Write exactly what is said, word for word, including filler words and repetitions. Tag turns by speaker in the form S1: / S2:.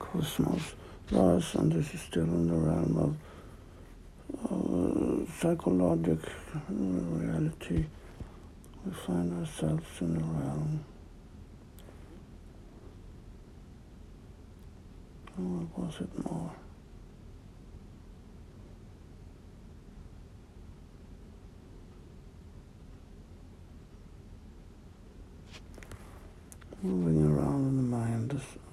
S1: cosmos, thus, and this is still in the realm of uh, psychologic reality, we find ourselves in the realm. What was it more? Moving around in the mind, this